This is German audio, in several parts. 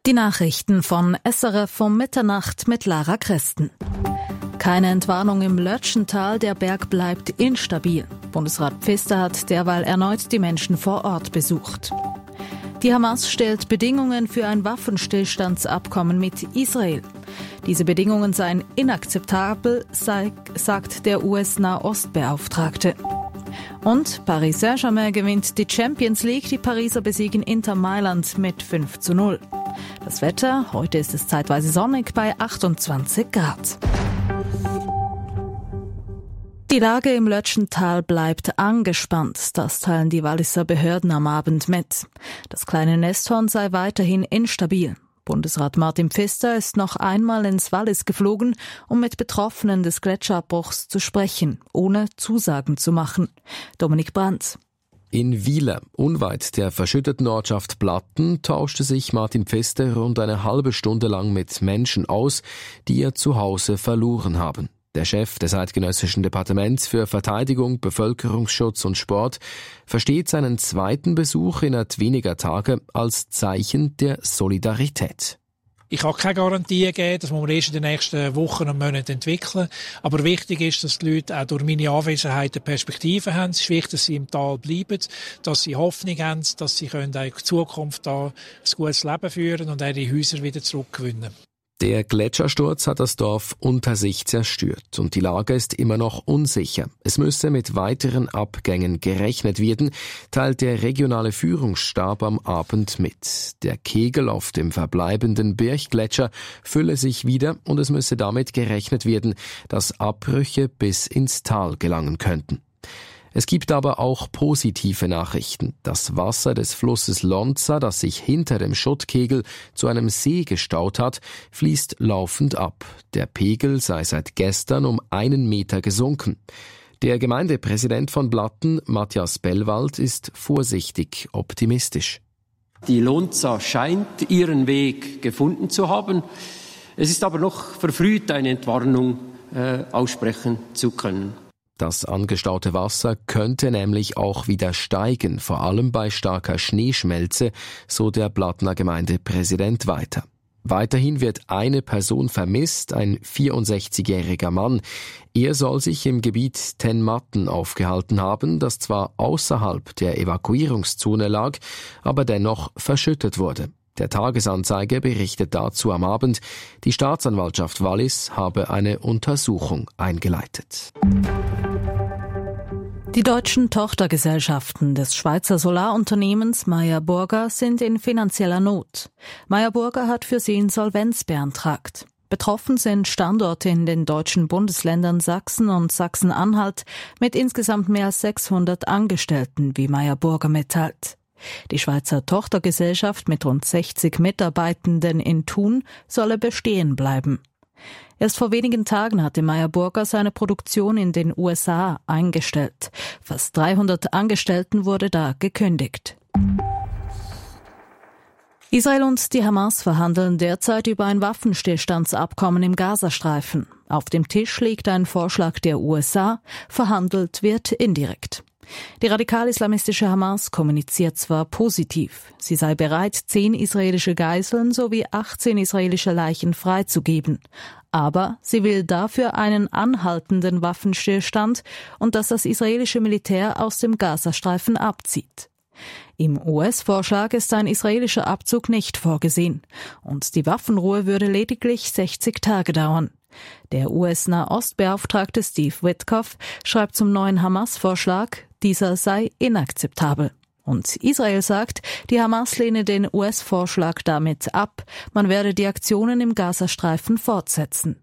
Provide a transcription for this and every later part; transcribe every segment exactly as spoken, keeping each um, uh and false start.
Die Nachrichten von S R F um Mitternacht mit Lara Christen. Keine Entwarnung im Lötschental, der Berg bleibt instabil. Bundesrat Pfister hat derweil erneut die Menschen vor Ort besucht. Die Hamas stellt Bedingungen für ein Waffenstillstandsabkommen mit Israel. Diese Bedingungen seien inakzeptabel, sei, sagt der U S-Nahost-Beauftragte. Und Paris Saint-Germain gewinnt die Champions League, die Pariser besiegen Inter Mailand mit fünf zu null. Das Wetter, heute ist es zeitweise sonnig bei achtundzwanzig Grad. Die Lage im Lötschental bleibt angespannt, das teilen die Walliser Behörden am Abend mit. Das kleine Nesthorn sei weiterhin instabil. Bundesrat Martin Pfister ist noch einmal ins Wallis geflogen, um mit Betroffenen des Gletscherabbruchs zu sprechen, ohne Zusagen zu machen. Dominik Brandt. In Wieler, unweit der verschütteten Ortschaft Blatten, tauschte sich Martin Pfister rund eine halbe Stunde lang mit Menschen aus, die ihr Zuhause verloren haben. Der Chef des Eidgenössischen Departements für Verteidigung, Bevölkerungsschutz und Sport versteht seinen zweiten Besuch innerhalb weniger Tage als Zeichen der Solidarität. Ich kann keine Garantie geben, das muss man erst in den nächsten Wochen und Monaten entwickeln. Aber wichtig ist, dass die Leute auch durch meine Anwesenheit eine Perspektive haben. Es ist wichtig, dass sie im Tal bleiben, dass sie Hoffnung haben, dass sie in Zukunft da ein gutes Leben führen und ihre Häuser wieder zurückgewinnen. Der Gletschersturz hat das Dorf unter sich zerstört und die Lage ist immer noch unsicher. Es müsse mit weiteren Abgängen gerechnet werden, teilt der regionale Führungsstab am Abend mit. Der Kegel auf dem verbleibenden Birchgletscher fülle sich wieder und es müsse damit gerechnet werden, dass Abbrüche bis ins Tal gelangen könnten. Es gibt aber auch positive Nachrichten. Das Wasser des Flusses Lonza, das sich hinter dem Schuttkegel zu einem See gestaut hat, fließt laufend ab. Der Pegel sei seit gestern um einen Meter gesunken. Der Gemeindepräsident von Blatten, Matthias Bellwald, ist vorsichtig optimistisch. Die Lonza scheint ihren Weg gefunden zu haben. Es ist aber noch verfrüht, eine Entwarnung äh, aussprechen zu können. Das angestaute Wasser könnte nämlich auch wieder steigen, vor allem bei starker Schneeschmelze, so der Blattner Gemeindepräsident weiter. Weiterhin wird eine Person vermisst, ein vierundsechzigjähriger Mann. Er soll sich im Gebiet Tenmatten aufgehalten haben, das zwar außerhalb der Evakuierungszone lag, aber dennoch verschüttet wurde. Der Tagesanzeiger berichtet dazu am Abend, die Staatsanwaltschaft Wallis habe eine Untersuchung eingeleitet. Die deutschen Tochtergesellschaften des Schweizer Solarunternehmens Meyer Burger sind in finanzieller Not. Meyer Burger hat für sie Insolvenz beantragt. Betroffen sind Standorte in den deutschen Bundesländern Sachsen und Sachsen-Anhalt mit insgesamt mehr als sechshundert Angestellten, wie Meyer Burger mitteilt. Die Schweizer Tochtergesellschaft mit rund sechzig Mitarbeitenden in Thun solle bestehen bleiben. Erst vor wenigen Tagen hatte Meyer Burger seine Produktion in den U S A eingestellt. Fast dreihundert Angestellten wurde da gekündigt. Israel und die Hamas verhandeln derzeit über ein Waffenstillstandsabkommen im Gazastreifen. Auf dem Tisch liegt ein Vorschlag der U S A, verhandelt wird indirekt. Die radikal-islamistische Hamas kommuniziert zwar positiv, sie sei bereit, zehn israelische Geiseln sowie achtzehn israelische Leichen freizugeben, aber sie will dafür einen anhaltenden Waffenstillstand und dass das israelische Militär aus dem Gazastreifen abzieht. Im U S-Vorschlag ist ein israelischer Abzug nicht vorgesehen und die Waffenruhe würde lediglich sechzig Tage dauern. Der U S-Nahost-Beauftragte Steve Witkoff schreibt zum neuen Hamas-Vorschlag, dieser sei inakzeptabel. Und Israel sagt, die Hamas lehne den U S-Vorschlag damit ab, man werde die Aktionen im Gazastreifen fortsetzen.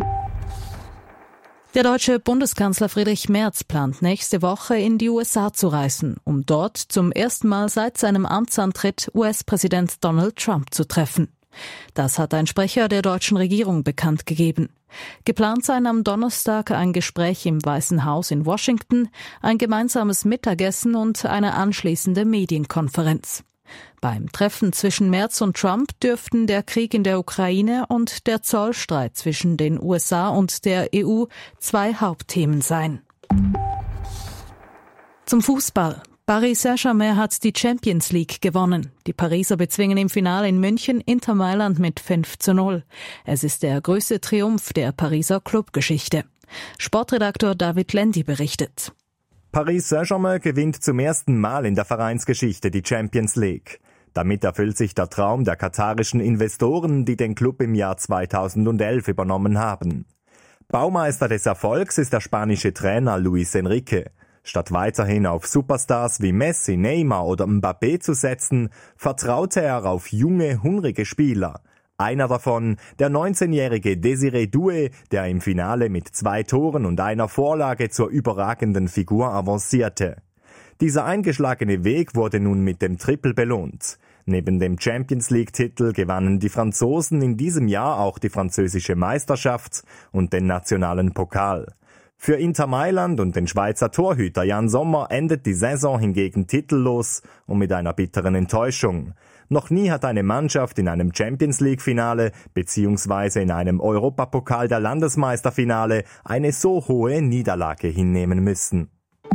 Der deutsche Bundeskanzler Friedrich Merz plant nächste Woche in die U S A zu reisen, um dort zum ersten Mal seit seinem Amtsantritt U S-Präsident Donald Trump zu treffen. Das hat ein Sprecher der deutschen Regierung bekannt gegeben. Geplant seien am Donnerstag ein Gespräch im Weißen Haus in Washington, ein gemeinsames Mittagessen und eine anschließende Medienkonferenz. Beim Treffen zwischen Merz und Trump dürften der Krieg in der Ukraine und der Zollstreit zwischen den U S A und der E U zwei Hauptthemen sein. Zum Fußball. Paris Saint-Germain hat die Champions League gewonnen. Die Pariser bezwingen im Finale in München Inter Mailand mit fünf zu null. Es ist der größte Triumph der Pariser Clubgeschichte. Sportredaktor David Lendi berichtet. Paris Saint-Germain gewinnt zum ersten Mal in der Vereinsgeschichte die Champions League. Damit erfüllt sich der Traum der katarischen Investoren, die den Club im Jahr zweitausendelf übernommen haben. Baumeister des Erfolgs ist der spanische Trainer Luis Enrique. Statt weiterhin auf Superstars wie Messi, Neymar oder Mbappé zu setzen, vertraute er auf junge, hungrige Spieler. Einer davon, der neunzehnjährige Désiré Doué, der im Finale mit zwei Toren und einer Vorlage zur überragenden Figur avancierte. Dieser eingeschlagene Weg wurde nun mit dem Triple belohnt. Neben dem Champions-League-Titel gewannen die Franzosen in diesem Jahr auch die französische Meisterschaft und den nationalen Pokal. Für Inter Mailand und den Schweizer Torhüter Jan Sommer endet die Saison hingegen titellos und mit einer bitteren Enttäuschung. Noch nie hat eine Mannschaft in einem Champions-League-Finale bzw. in einem Europapokal der Landesmeisterfinale eine so hohe Niederlage hinnehmen müssen.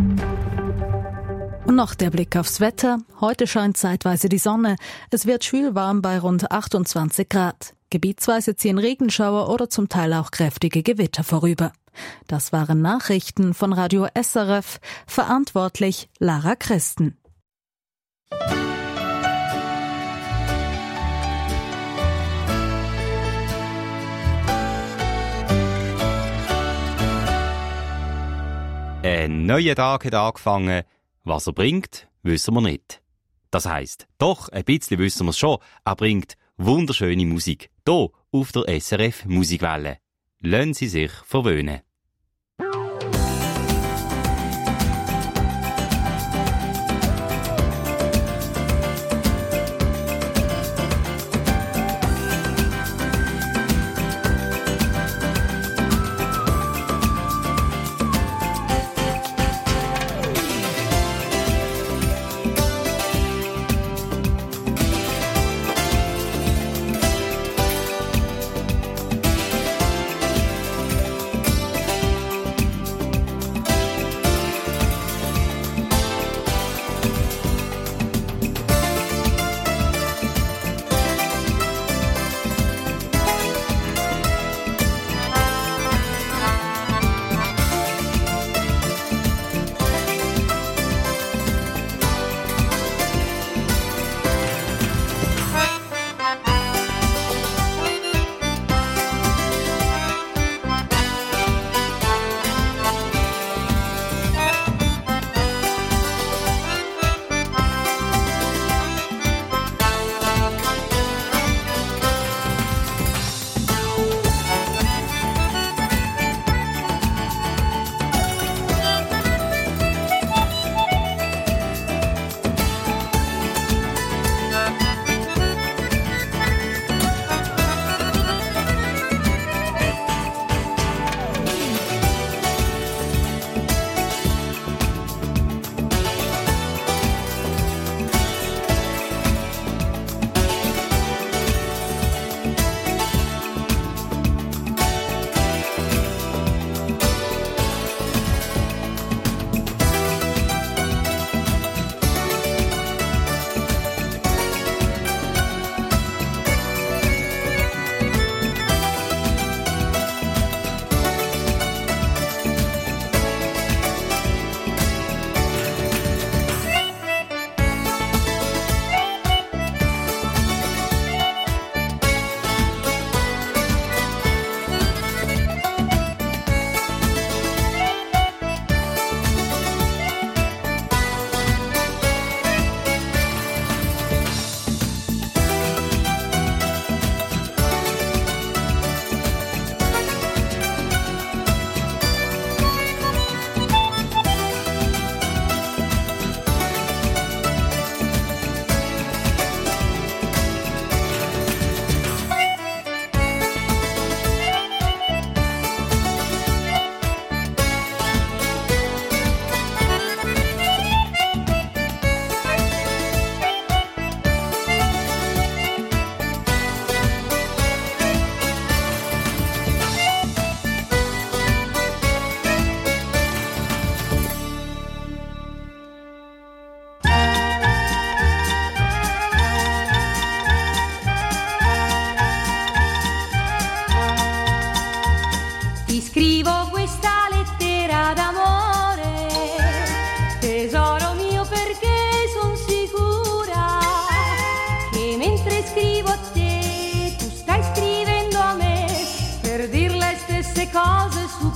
Und noch der Blick aufs Wetter. Heute scheint zeitweise die Sonne. Es wird schwül warm bei rund achtundzwanzig Grad. Gebietsweise ziehen Regenschauer oder zum Teil auch kräftige Gewitter vorüber. Das waren Nachrichten von Radio S R F, verantwortlich Lara Christen. Ein neuer Tag hat angefangen. Was er bringt, wissen wir nicht. Das heisst, doch, ein bisschen wissen wir es schon, er bringt wunderschöne Musik. Hier auf der S R F Musikwelle. Lassen Sie sich verwöhnen.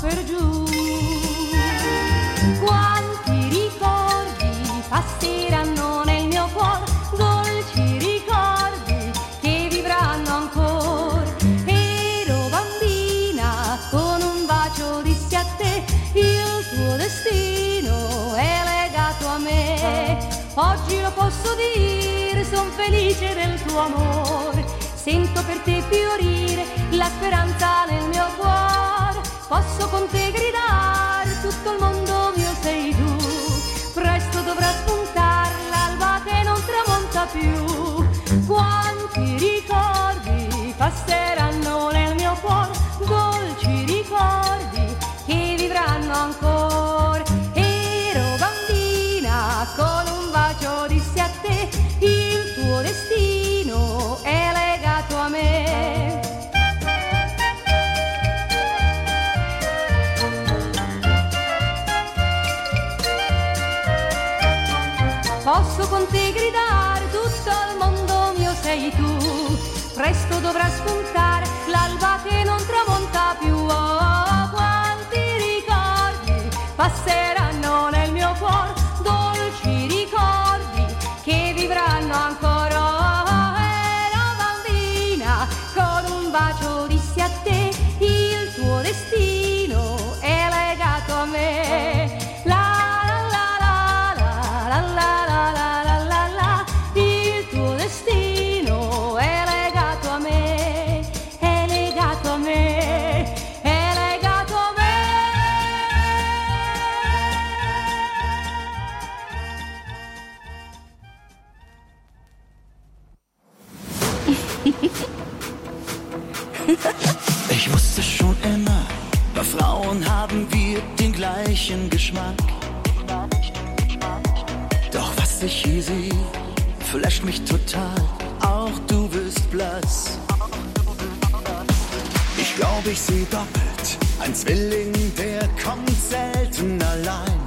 per giù. Quanti ricordi passeranno nel mio cuore, dolci ricordi che vivranno ancora. Ero bambina, con un bacio dissi a te, il tuo destino è legato a me. Oggi lo posso dire, son felice del tuo amore, sento per te fiorire la speranza nel mio cuore. Posso con te gridare, tutto il mondo mio sei tu. Presto dovrà spuntare l'alba che non tramonta più. Quanti ricordi passeranno nel mio cuore, dolci ricordi che vivranno ancora. Ero bambina, con un bacio dissi a te, il tuo destino è legato a me. Posso con te gridare, tutto il mondo mio sei tu. Presto dovrà spuntare l'alba che non tramonta più. Oh, quanti ricordi passeranno nel mio cuore, dolci ricordi che vivranno ancora. Oh, ero bambina, con un bacio dissi a te, il tuo destino è legato a me. La Ich wusste schon immer, bei Frauen haben wir den gleichen Geschmack. Doch was ich hier sehe, flasht mich total, auch du wirst blass. Ich glaube, ich sehe doppelt, ein Zwilling, der kommt selten allein.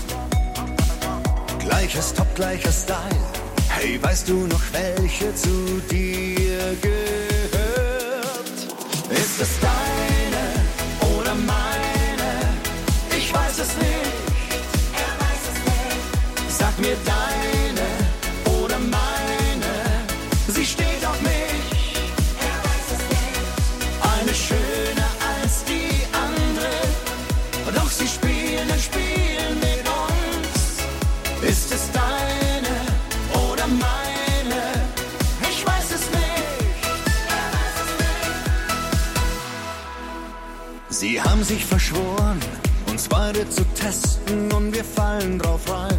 Gleiches Top, gleicher Style, hey, weißt du noch, welche zu dir gehört? Ist es deine oder meine? Ich weiß es nicht. Er weiß es nicht. Sag mir deine oder meine. Sie steht auf mich. Er weiß es nicht. Eine schöner als die andere. Doch sie spielen ein Spiel mit uns. Ist es deine oder meine? Ich weiß es nicht. Sie haben sich verschworen, uns beide zu testen und wir fallen drauf rein.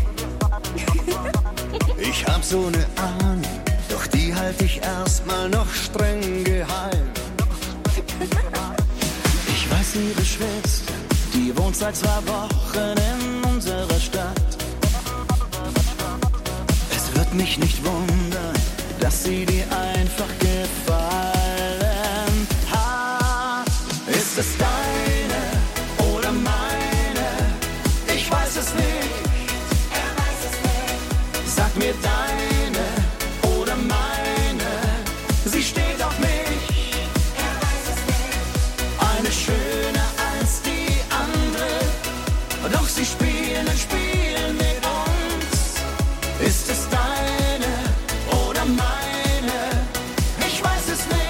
Ich hab so ne Ahnung, doch die halt ich erstmal noch streng geheim. Ich weiß, ihre Schwester, die wohnt seit zwei Wochen in unserer Stadt. Es wird mich nicht wundern, dass sie dir einfach gefallen. Ist es deine oder meine? Ich weiß es nicht. Er weiß es nicht. Sag mir deine oder meine. Sie steht auf mich. Er weiß es nicht. Eine schöner als die andere. Doch sie spielen ein Spiel mit uns. Ist es deine oder meine? Ich weiß es nicht.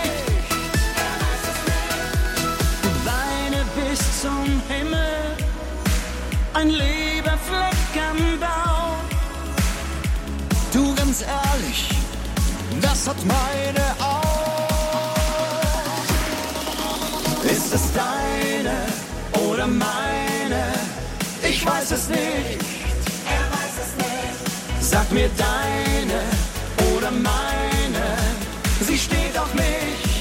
Zum Himmel, ein lieber Fleck am Bauch. Du, ganz ehrlich, das hat meine Augen. Ist es deine oder meine? Ich weiß es nicht. Er weiß es nicht. Sag mir deine oder meine. Sie steht auf mich.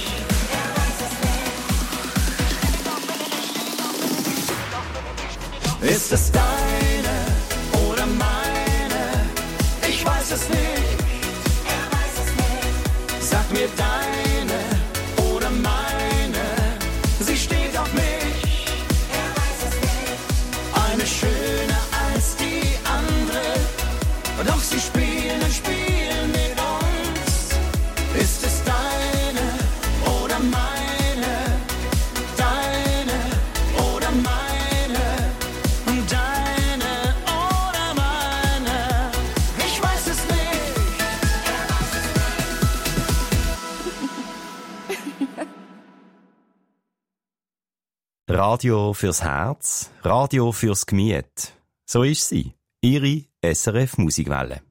Ist es deine oder meine? Ich weiß es nicht. Er weiß es nicht. Sag mir deine oder meine. Sie steht auf mich. Er weiß es nicht. Eine schöner als die andere. Doch sie spielen ein Spiel mit uns. Ist es deine oder meine? Deine oder Radio fürs Herz, Radio fürs Gemüt. So ist sie, Ihre S R F Musikwelle.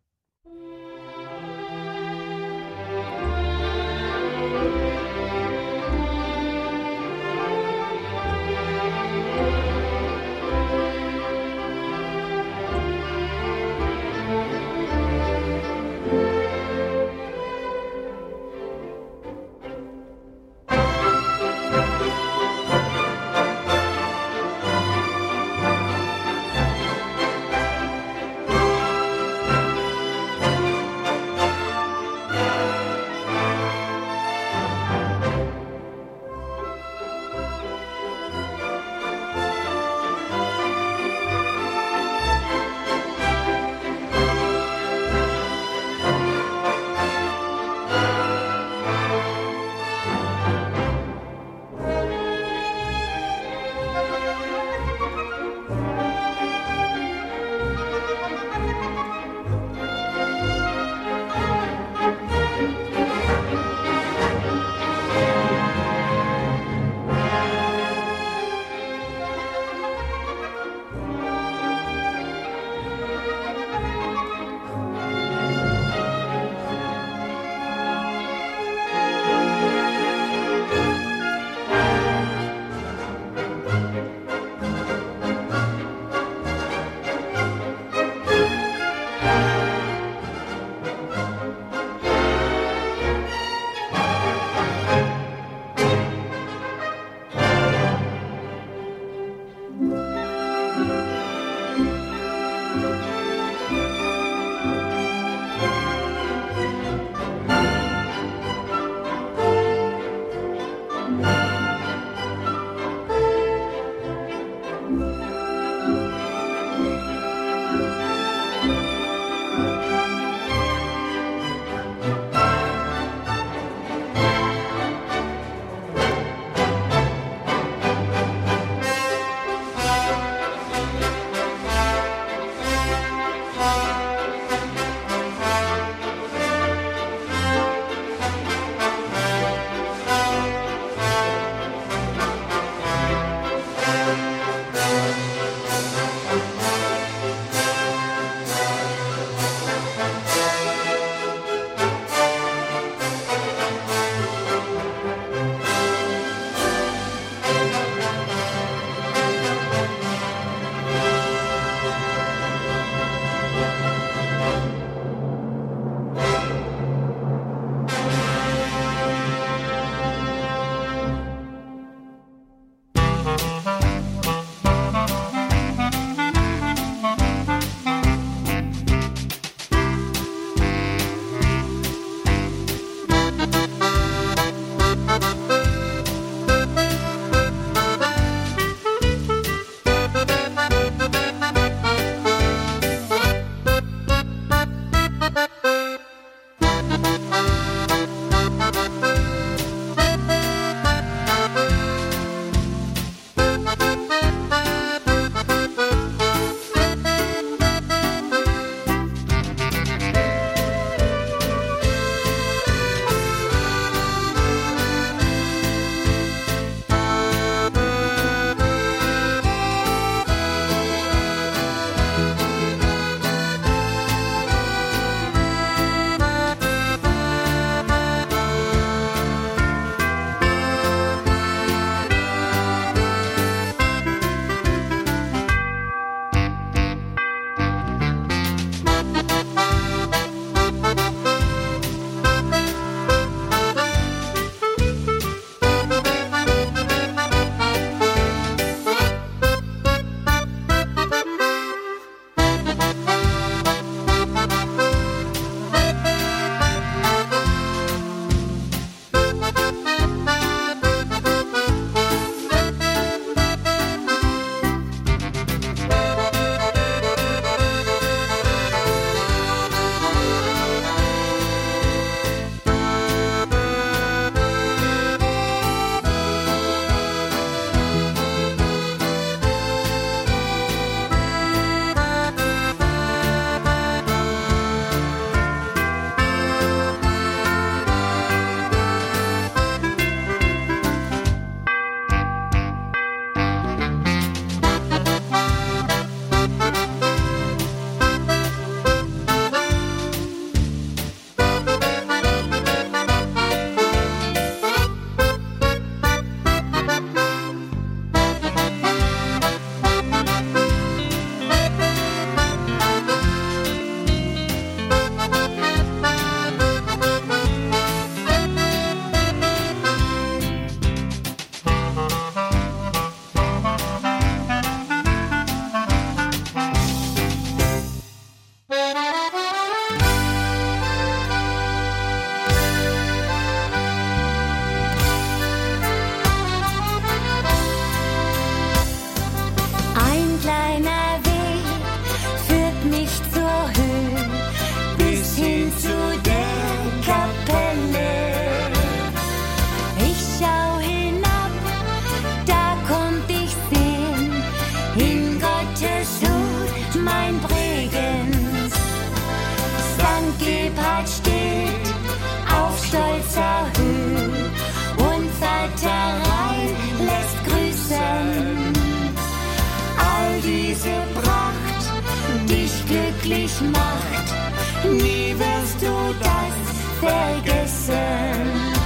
glücklich macht. Nie wirst du das vergessen.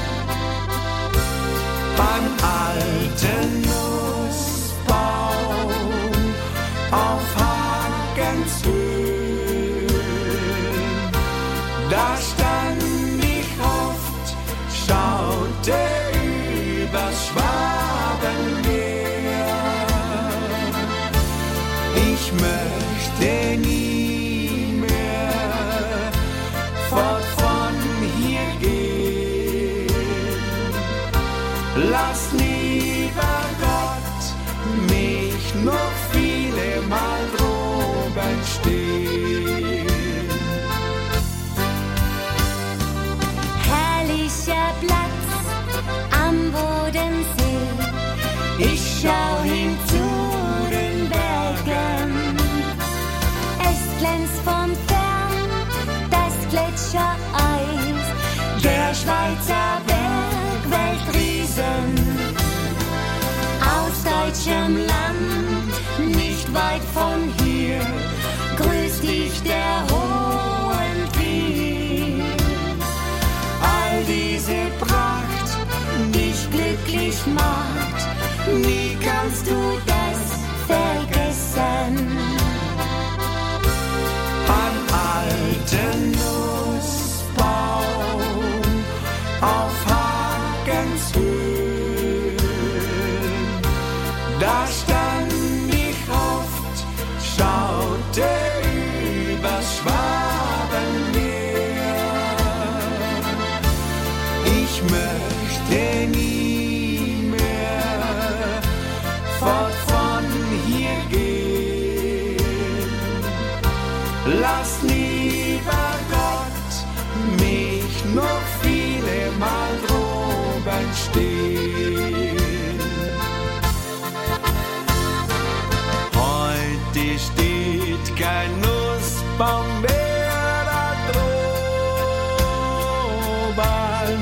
Beim alten Nussbaum auf Hagenshöhe, da stand ich oft, schaute übers Schwabenmeer. Ich möchte nie mehr fort von hier gehen. Lass lieber Gott mich noch viele Mal droben stehen. Herrlicher Platz am Bodensee, ich schau hin zu den Bergen. Es glänzt vom Fern das Gletschereis, der Schweizer Bergweltriesen. Aus deutschem Land, nicht weit von hier, grüßt dich der Hohentrieb. All diese Pracht dich glücklich macht, nie kannst du das vergessen. Beim alten Nussbaum auf Hagenshöhe, da stand ich oft, schaute übers Schwabenmeer. Ich möchte nie mehr fort von hier gehen. Lass lieber Gott mich noch viele Mal droben stehen. Heute steht kein Nussbaum mehr da droben,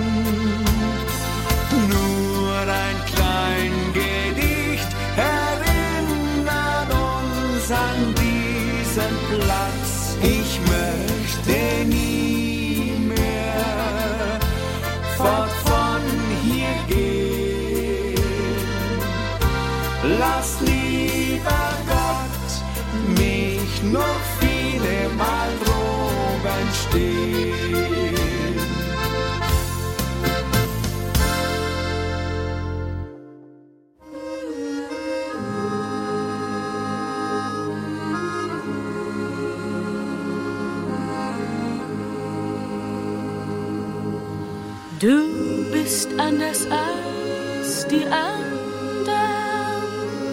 nur ein klein Gedicht erinnert uns an diesen Platz. Ich möchte nie mehr fort von hier gehen. Lass lieber Gott mich noch viele Mal droben stehen. Du bist anders als die anderen,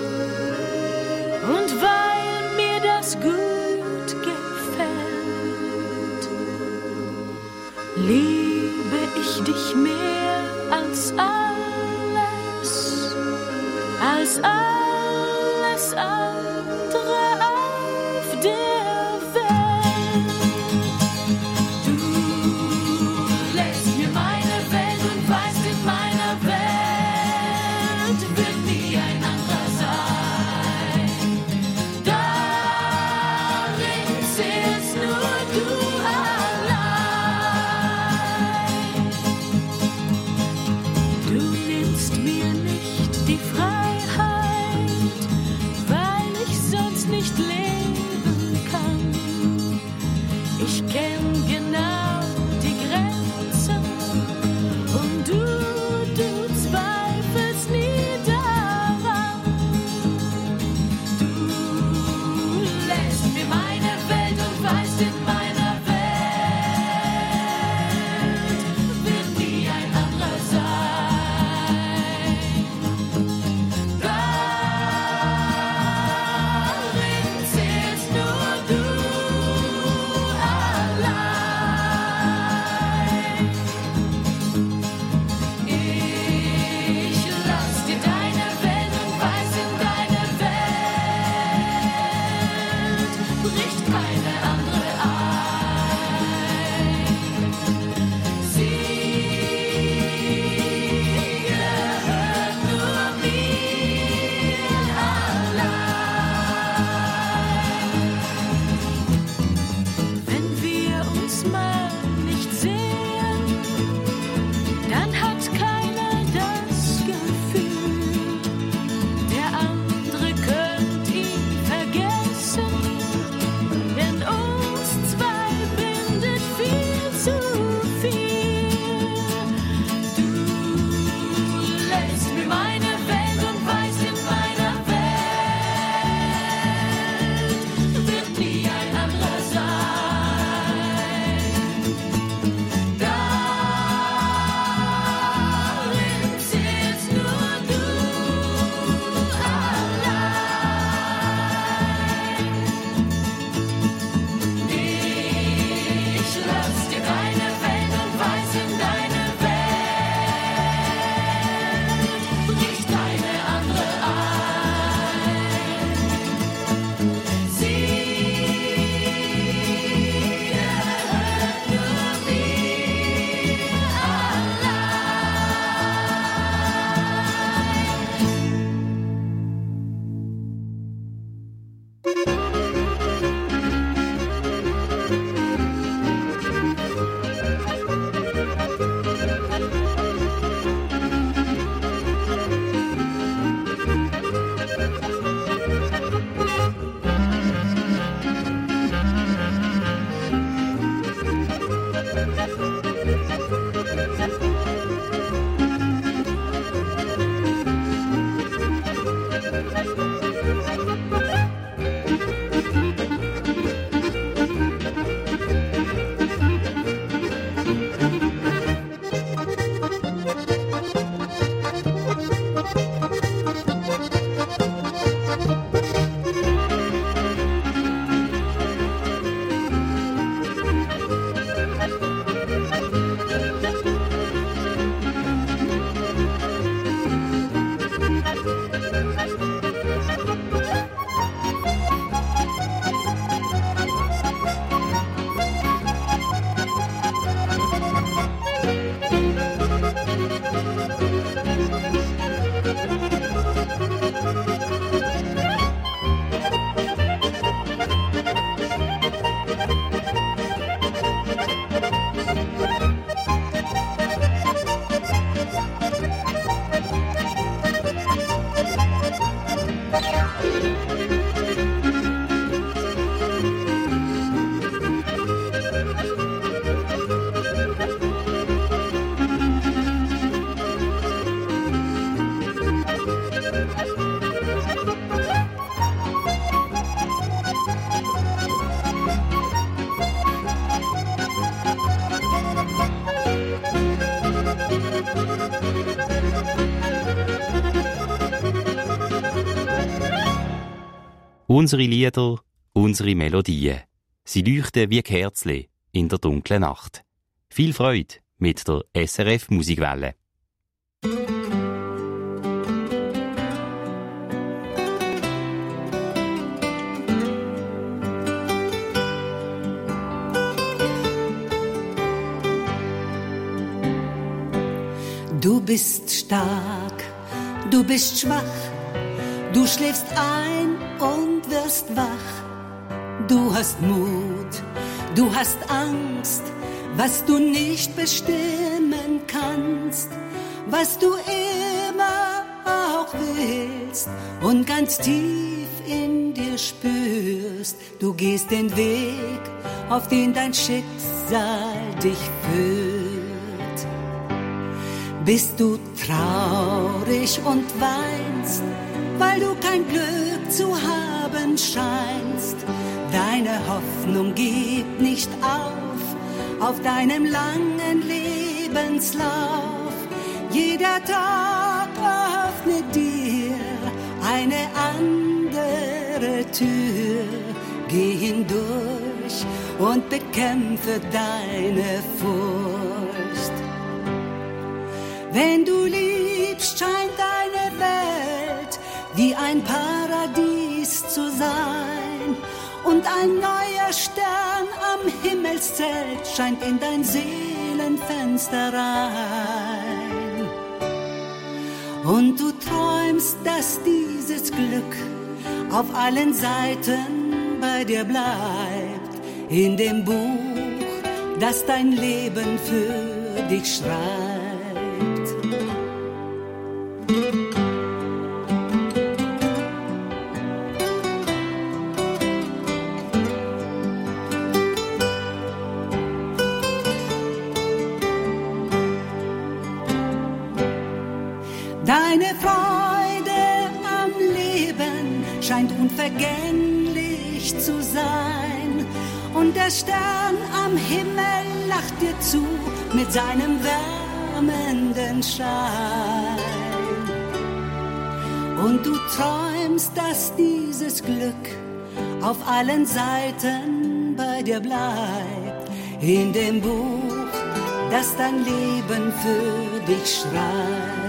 und weil mir das gut gefällt, liebe ich dich mehr als alles, als alles andere auf der Welt. Du lässt mir meine Welt und weißt, in meiner Welt wird nie ein anderer sein. Darin zählst nur du allein. Du nimmst mir nicht die Freiheit, weil ich sonst nicht leben kann. Ich kenn genau die Grenzen und du, du zweifelst nie daran. Du lässt mir meine Welt und weißt, in meiner Welt wird nie ein anderer sein. Darin zählst nur du allein. Ich lass dir deine Welt und weiß, in deine Welt bricht keine andere ein. Sie gehört nur mir allein. Unsere Lieder, unsere Melodien. Sie leuchten wie Kerzen in der dunklen Nacht. Viel Freude mit der S R F Musikwelle. Du bist stark, du bist schwach, du schläfst ein und wirst wach. Du hast Mut, du hast Angst, was du nicht bestimmen kannst, was du immer auch willst und ganz tief in dir spürst. Du gehst den Weg, auf den dein Schicksal dich führt. Bist du traurig und weinst, weil du kein Glück zu haben scheinst? Deine Hoffnung gibt nicht auf, auf deinem langen Lebenslauf. Jeder Tag öffnet dir eine andere Tür. Geh hindurch und bekämpfe deine Furcht. Wenn du liebst, scheint deine Welt wie ein Paradies zu sein. Und ein neuer Stern am Himmelszelt scheint in dein Seelenfenster rein. Und du träumst, dass dieses Glück auf allen Seiten bei dir bleibt. In dem Buch, das dein Leben für dich schreibt. Deine Freude am Leben scheint unvergänglich zu sein. Und der Stern am Himmel lacht dir zu mit seinem wärmenden Schein. Und du träumst, dass dieses Glück auf allen Seiten bei dir bleibt. In dem Buch, das dein Leben für dich schreibt.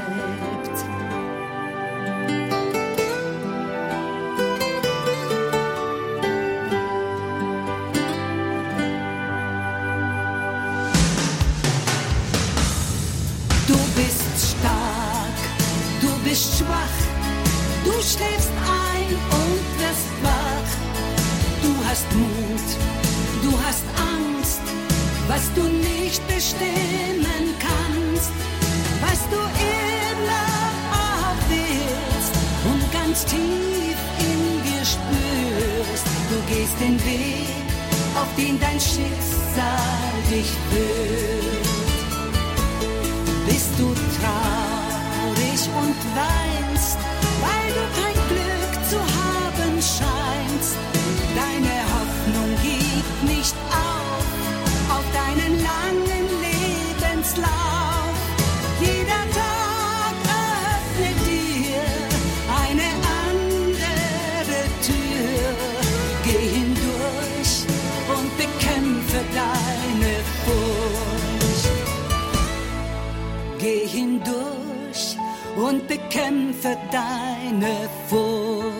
Du schläfst ein und wirst wach. Du hast Mut, du hast Angst, was du nicht bestimmen kannst, was du immer auch willst und ganz tief in dir spürst. Du gehst den Weg, auf den dein Schicksal dich führt. Bist du traurig und weinst, weil du kein Glück zu haben scheinst. Deine Hoffnung gibt nicht auf, auf deinen langen Lebenslauf. Jeder Tag öffnet dir eine andere Tür. Geh hindurch und bekämpfe deine Furcht. Geh hindurch und bekämpfe deine Furcht.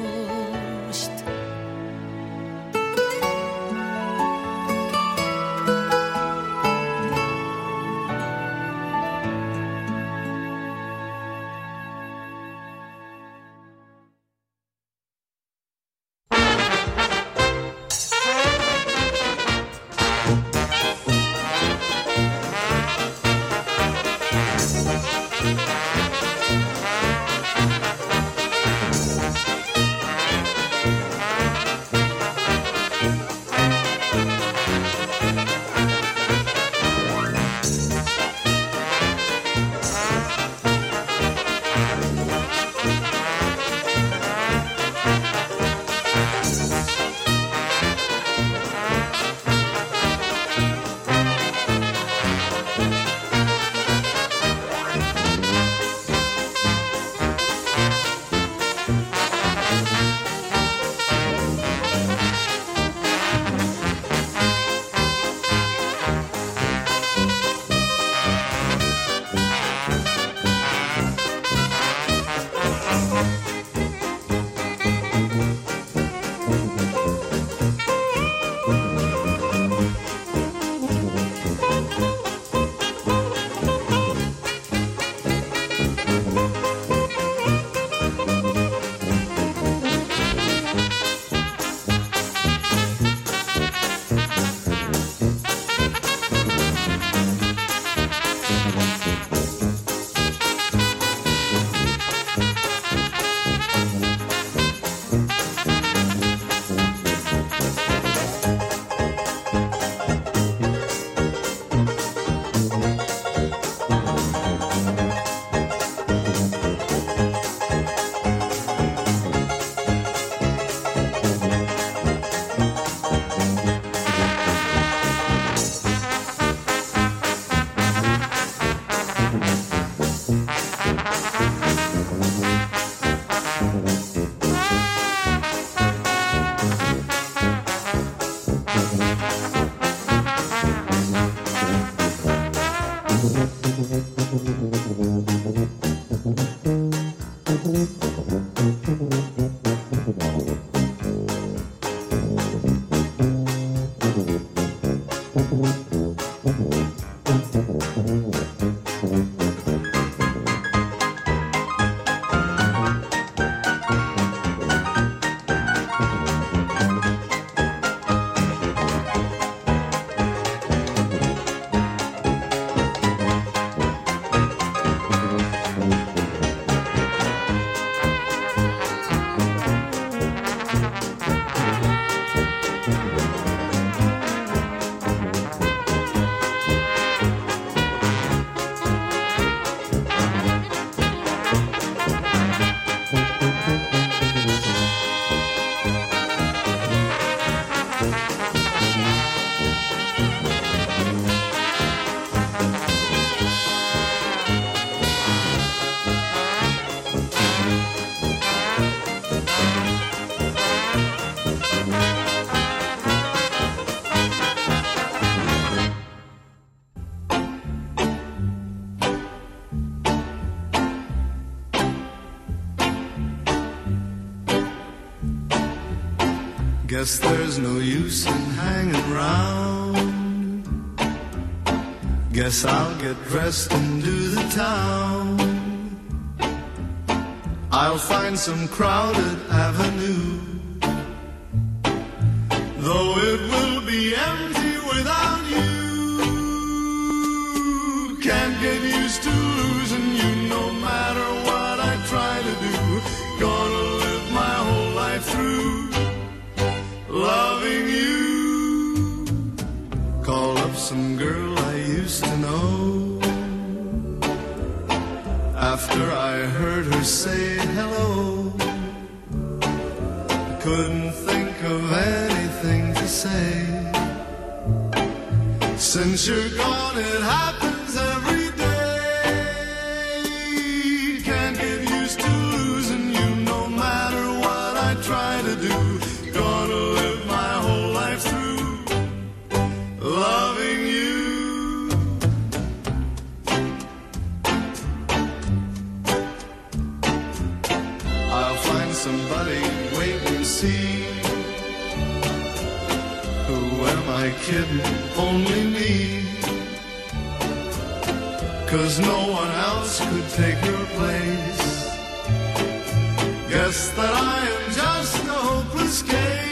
Guess there's no use in hanging round. Guess I'll get dressed and do the town. I'll find some crowded avenue, though it will be empty without you. Can't get used to losing you no matter what I try to do. Gonna live my whole life through loving you. Call up some girl I used to know. After I heard her say hello, I couldn't think of anything to say. Since you're gone, it happens every day. Can't get used to losing you no matter what I try to do. Gonna live my whole life through loving you. I'll find somebody, wait and see. Who am I kidding? Only me. 'Cause no one else could take your place. Guess that I am just a hopeless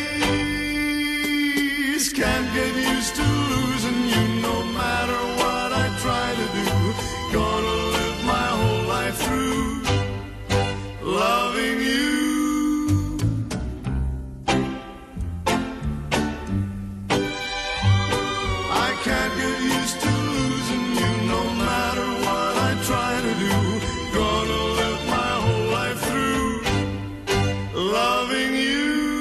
case. Can't get used to losing you no matter what I try to do. Gonna live my whole life through loving you. I can't get used to losing you no matter what I try to do. Gonna live my whole life through loving you.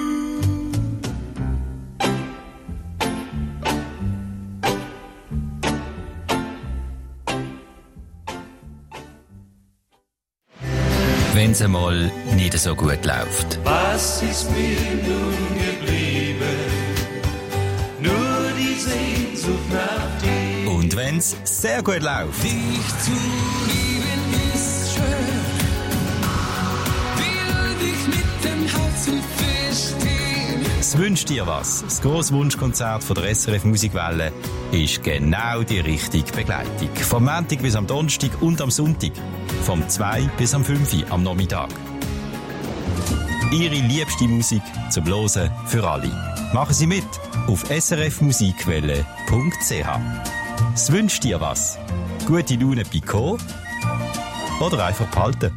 Wenn's einmal nicht so gut läuft. Was ist mir nun geblieben? Nur die Sehnsucht nach dir. Und wenn's sehr gut läuft. Dich zu lieben ist schön. Will dich mit dem Herzen verstehen. Es wünscht dir was. Das grosse Wunschkonzert von der S R F Musikwelle ist genau die richtige Begleitung. Vom Montag bis am Donnerstag und am Sonntag. Vom zwei bis am fünf am Nachmittag. Ihre liebste Musik zum Hören für alle. Machen Sie mit auf s r f musikwelle punkt c h. Es wünscht dir was. Gute Laune Pico oder einfach behalten.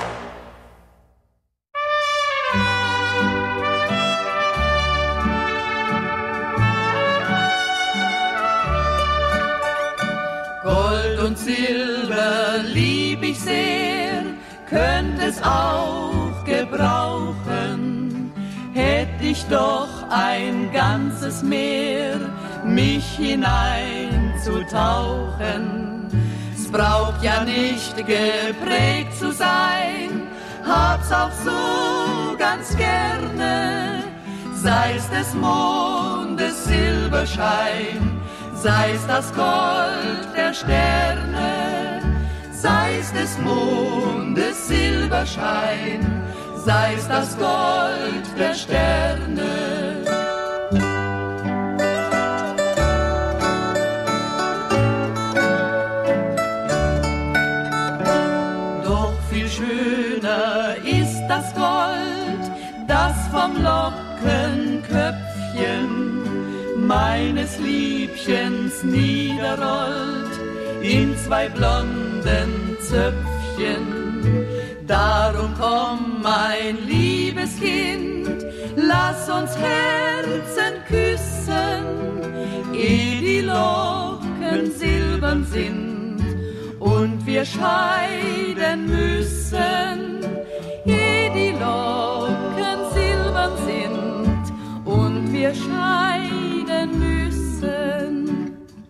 Gold und Silber lieb ich sehr, könnt es auch gebrauchen. Hätt ich doch ein ganzes Meer, mich hineinzutauchen. Es braucht ja nicht geprägt zu sein, hab's auch so ganz gerne. sei es des Mondes Silberschein, sei es das Gold der Sterne, sei es des Mondes Silberschein, sei es das Gold der Sterne. Doch viel schöner ist das Gold, das vom Lockenköpfchen meines Liebchens niederrollt in zwei blonden Zöpfchen. Darum komm, mein liebes Kind, lass uns Herzen küssen, ehe die Locken silbern sind und wir scheiden müssen, ehe die Locken silbern sind und wir scheiden müssen.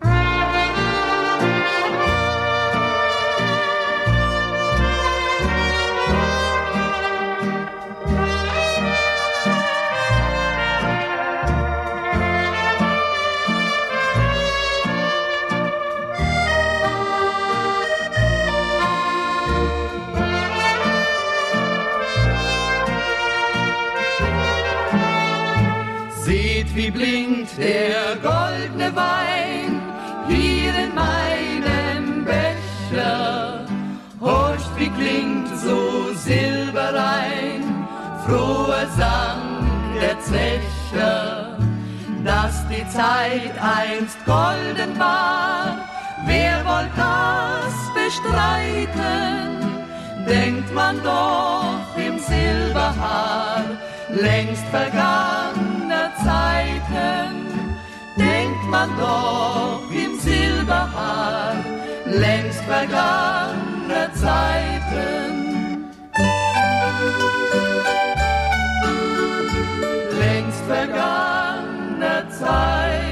Wie blinkt der goldene Wein hier in meinem Becher, horcht, wie klingt so silberrein, froher Sang der Zecher, dass die Zeit einst golden war, wer wollt das bestreiten, denkt man doch im Silberhaar, längst vergangener Zeiten, denkt man doch im Silberhaar, längst vergangener Zeiten, längst vergangener Zeiten.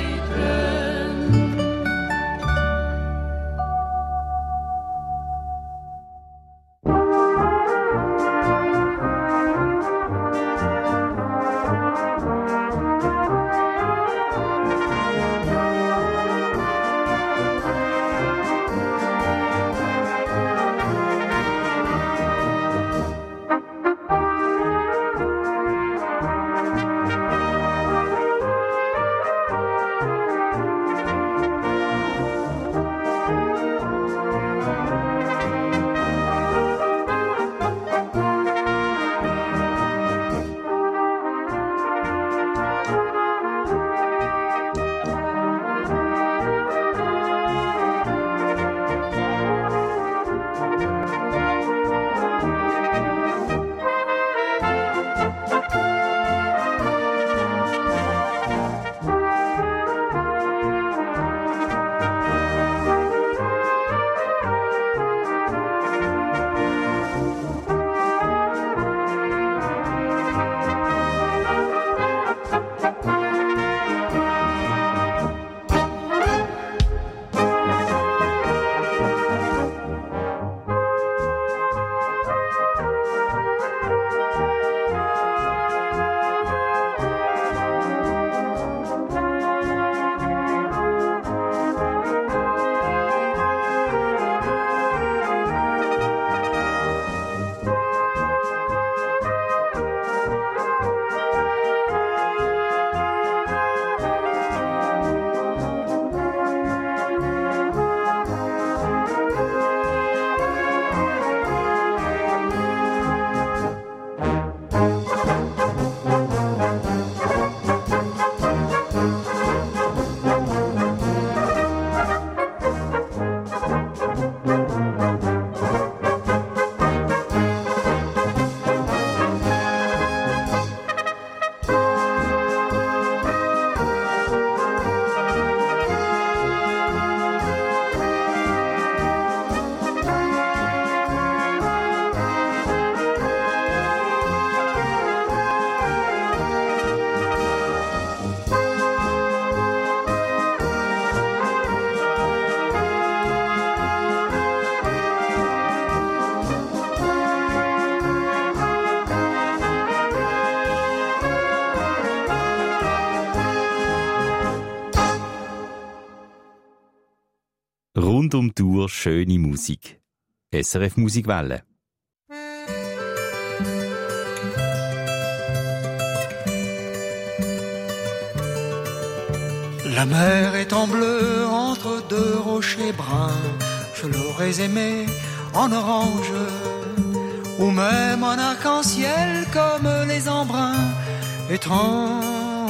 Rund um die Uhr schöne Musik. S R F Musikwelle. La mer étant bleue entre deux rochers bruns, je l'aurais aimé en orange, ou même en arc-en-ciel comme les embruns étranges.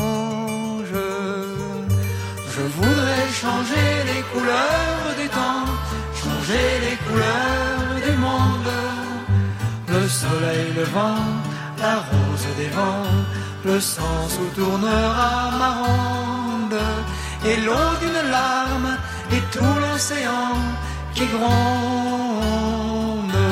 Je voudrais changer les couleurs du temps, changer les couleurs du monde. Le soleil, le vent, la rose des vents, le sens où tournera ma ronde, et l'eau d'une larme, et tout l'océan qui gronde.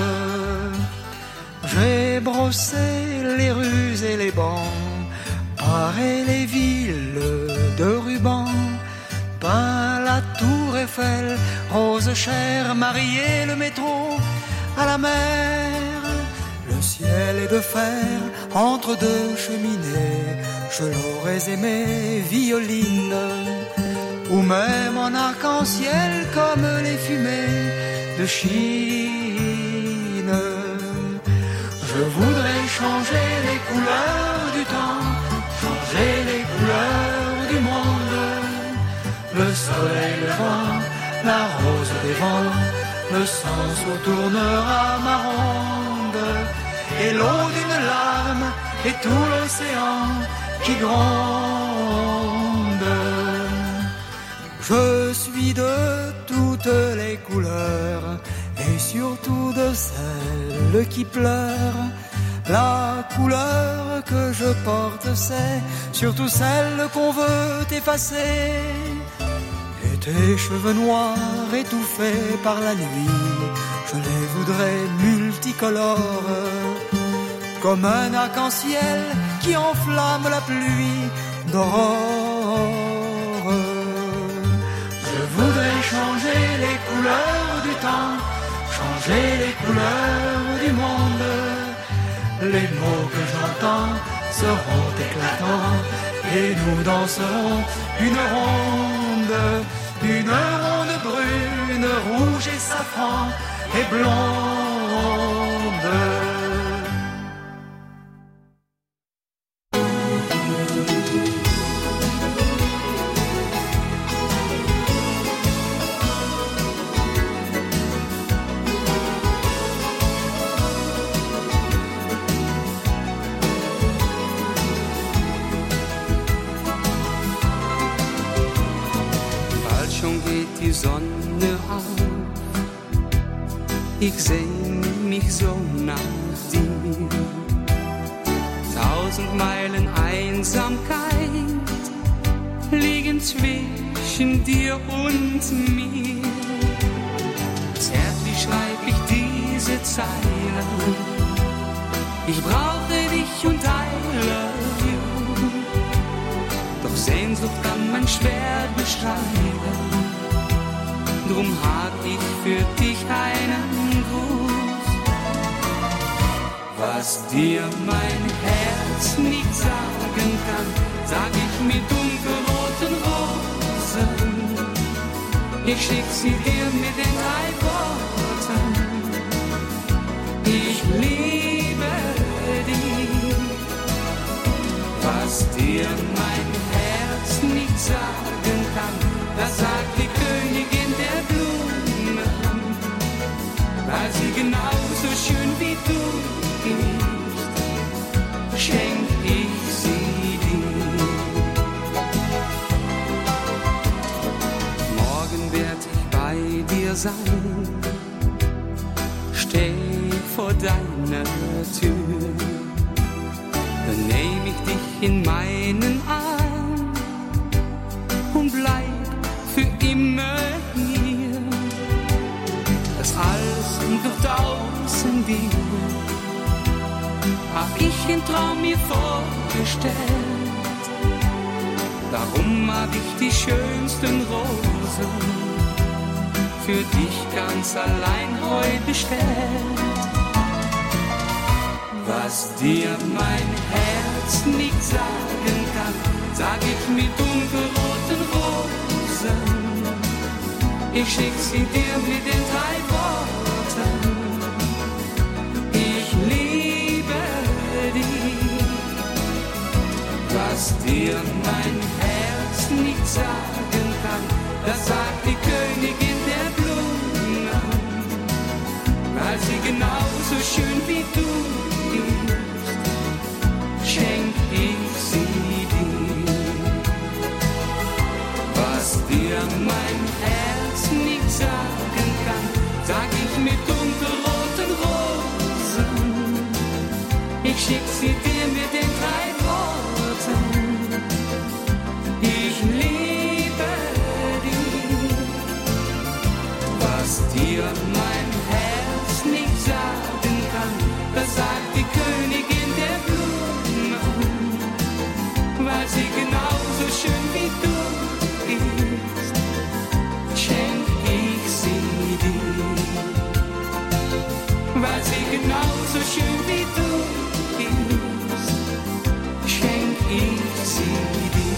J'ai brossé les rues et les bancs, paré les villes de rubans, peint la tour Eiffel, rose chère, marié le métro à la mer. Le ciel est de fer entre deux cheminées, je l'aurais aimé violine, ou même en arc-en-ciel comme les fumées de Chine. Je voudrais changer les couleurs du temps, changer les couleurs du monde. Le soleil, le vent, la rose des vents, le sens où tournera ma ronde, et l'eau d'une larme, et tout l'océan qui gronde. Je suis de toutes les couleurs, et surtout de celle qui pleure. La couleur que je porte, c'est surtout celle qu'on veut effacer. Et tes cheveux noirs étouffés par la nuit, je les voudrais multicolores, comme un arc-en-ciel qui enflamme la pluie d'aurore. Je voudrais changer les couleurs du temps, changer les couleurs du monde. Les mots que j'entends seront éclatants, et nous danserons une ronde, une ronde brune, rouge et safran et blonde. Die Sonne auf, ich sehn mich so nach dir. Tausend Meilen Einsamkeit liegen zwischen dir und mir. Zärtlich schreib ich diese Zeilen, ich brauche dich und I love you. Doch Sehnsucht kann man schwer beschreiben, drum hab ich für dich einen Gruß. Was dir mein Herz nicht sagen kann, sag ich mit dunkelroten Rosen. Ich schick sie dir mit den drei Worten: ich liebe dich. Was dir mein Herz nicht sagen kann, das sagt die Königin der Blumen, weil sie genauso schön wie du ist, schenk ich sie dir. Morgen werd ich bei dir sein, steh vor deiner Tür, dann nehm ich dich in meinen Arm und bleib für immer hier. Das alles wird außen dir, hab ich im Traum mir vorgestellt. Darum hab ich die schönsten Rosen für dich ganz allein heute bestellt. Was dir mein Herz nicht sagen kann, sag ich mit dunkelroten Rosen. Ich schick sie dir mit den drei Worten. Ich liebe dich. Was dir mein Herz nicht sagen kann, das sagt die Königin der Blumen, weil sie genauso schön wie du ist, schenk ich sie dir. Was dir mein Herz nicht sagen kann, sag ich mit dunkelroten Rosen. Ich schick sie dir mit den drei Worten. Ich liebe dich. Was dir mein Herz nicht sagen kann, das sagt die Königin der Blumen, weil sie genauso schön wie du ist, schenk ich sie dir. Weil sie genauso schön wie du ist, schenk ich sie dir.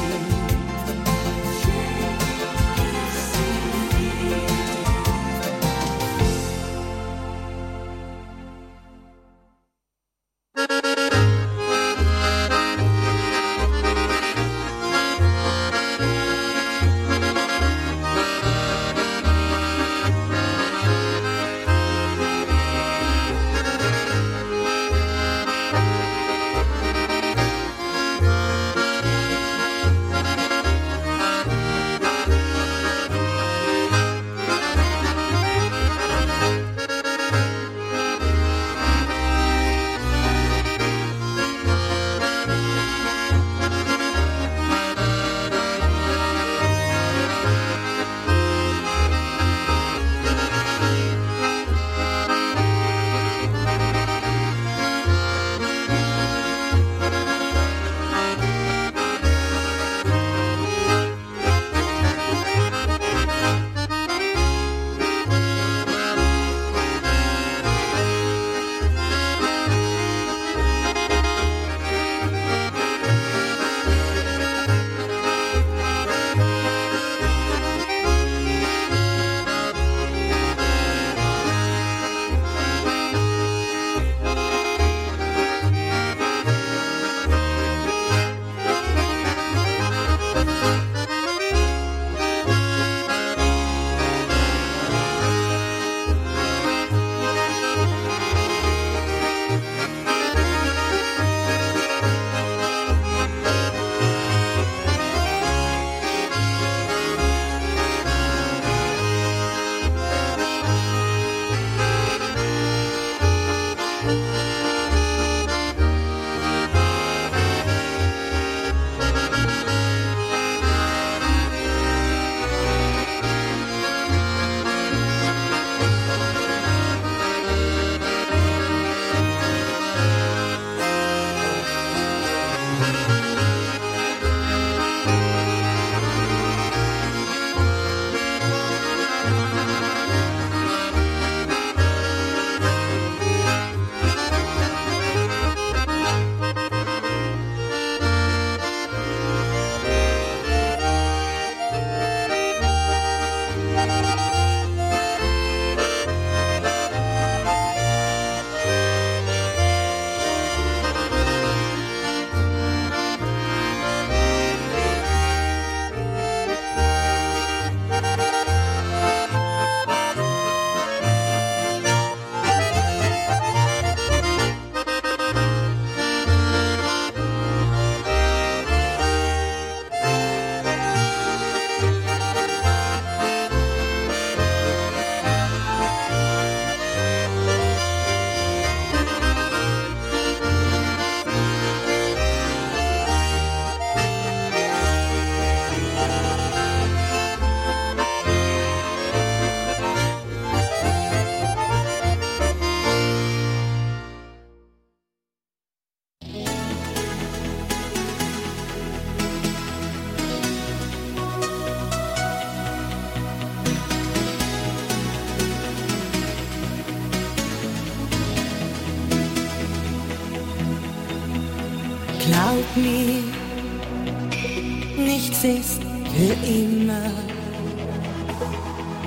Glaub mir, nichts ist für immer.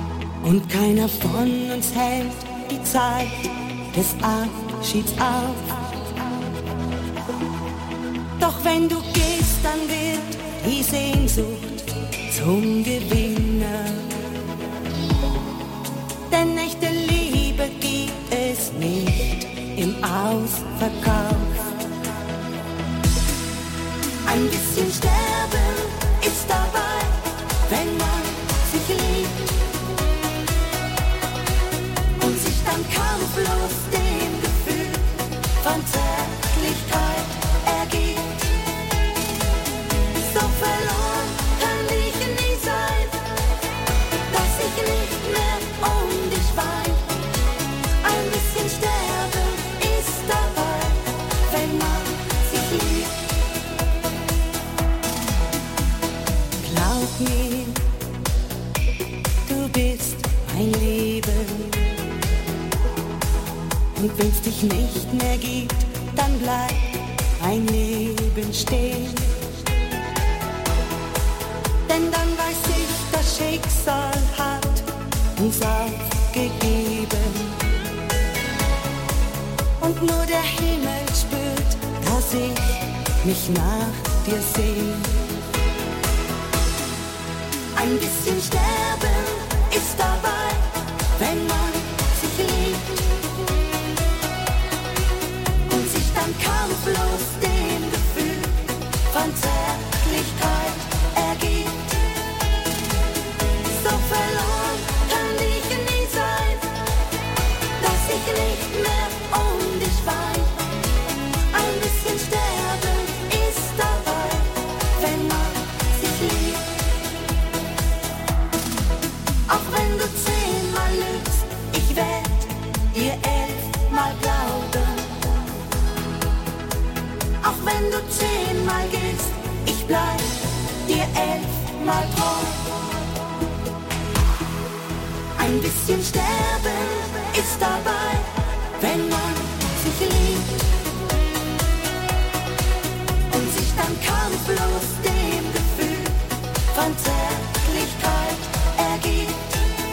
und keiner von uns hält die Zeit des Abschieds auf. Doch wenn du gehst, dann wird die Sehnsucht zum Gewinner. Denn echte Liebe gibt es nicht im Ausverkauf. Ein bisschen sterben ist dabei, wenn man sich liebt und sich dann kampflos dem Gefühl von Zärtlichkeit ergibt. So verloren kann ich nie sein, dass ich nicht mehr um dich wein. Ein bisschen sterben ist dabei, wenn man sich liebt. Glaub mir, du bist mein Leben. Und wenn's dich nicht mehr gibt, dann bleib ein Leben stehen. Denn dann weiß ich, das Schicksal hat uns aufgegeben. Und nur der Himmel spürt, dass ich mich nach dir seh. Ein bisschen sterben ist dabei, wenn man sich liebt und sich dann kampflos dem Gefühl von Zärtlichkeit ergibt. So verloren kann ich nie sein, dass ich nicht mehr um dich wein. Ein bisschen sterben ist dabei, wenn man sich liebt. Auch wenn du zehnmal lügst, ich werd dir elfmal glauben. Auch wenn du zehnmal gehst, ich bleib dir elfmal treu. Ein bisschen sterben ist dabei, wenn man sich liebt und sich dann kampflos dem Gefühl von Zärtlichkeit ergibt.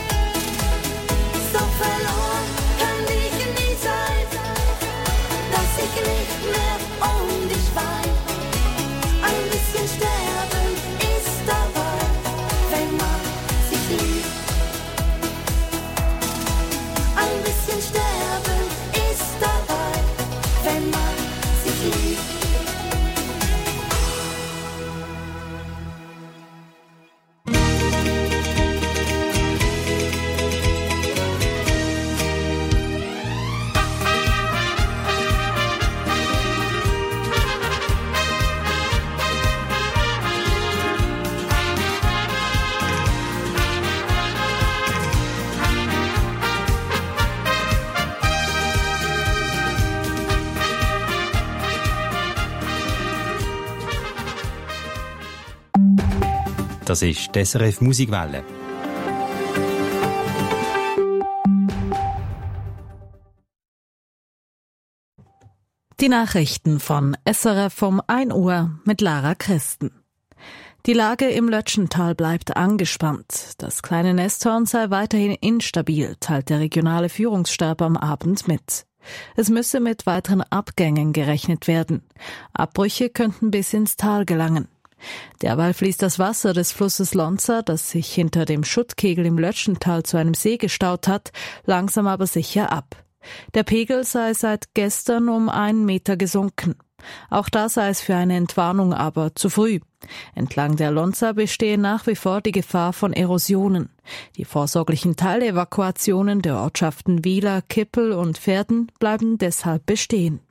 So verloren kann ich nie sein, dass ich nicht mehr um dich wein. Ein bisschen sterben ist dabei, wenn man sich liebt. Ein bisschen sterben ist dabei, wenn man sich liebt. Das ist die S R F Musikwelle. Die Nachrichten von S R F um ein Uhr mit Lara Christen. Die Lage im Lötschental bleibt angespannt. Das kleine Nesthorn sei weiterhin instabil, teilt der regionale Führungsstab am Abend mit. Es müsse mit weiteren Abgängen gerechnet werden. Abbrüche könnten bis ins Tal gelangen. Derweil fließt das Wasser des Flusses Lonza, das sich hinter dem Schuttkegel im Lötschental zu einem See gestaut hat, langsam aber sicher ab. Der Pegel sei seit gestern um einen Meter gesunken. Auch da sei es für eine Entwarnung aber zu früh. Entlang der Lonza bestehe nach wie vor die Gefahr von Erosionen. Die vorsorglichen Teilevakuationen der Ortschaften Wieler, Kippel und Verden bleiben deshalb bestehen.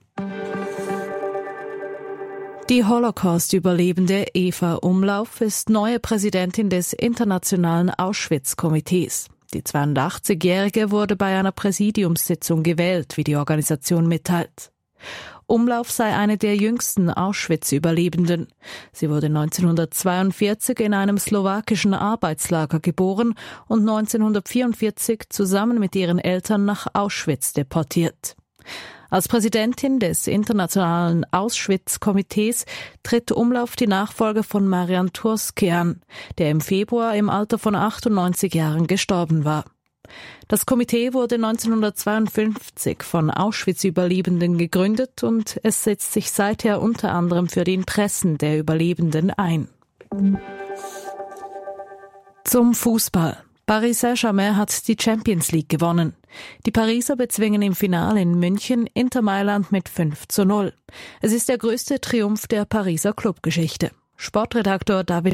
Die Holocaust-Überlebende Eva Umlauf ist neue Präsidentin des Internationalen Auschwitz-Komitees. Die zweiundachtzigjährige wurde bei einer Präsidiumssitzung gewählt, wie die Organisation mitteilt. Umlauf sei eine der jüngsten Auschwitz-Überlebenden. Sie wurde neunzehnhundertzweiundvierzig in einem slowakischen Arbeitslager geboren und neunzehnhundertvierundvierzig zusammen mit ihren Eltern nach Auschwitz deportiert. Als Präsidentin des Internationalen Auschwitz-Komitees tritt Umlauf die Nachfolge von Marian Turski an, der im Februar im Alter von achtundneunzig Jahren gestorben war. Das Komitee wurde neunzehnhundertzweiundfünfzig von Auschwitz-Überlebenden gegründet und es setzt sich seither unter anderem für die Interessen der Überlebenden ein. Zum Fußball. Paris Saint-Germain hat die Champions League gewonnen. Die Pariser bezwingen im Finale in München Inter Mailand mit fünf zu null. Es ist der größte Triumph der Pariser Clubgeschichte. Sportredaktor David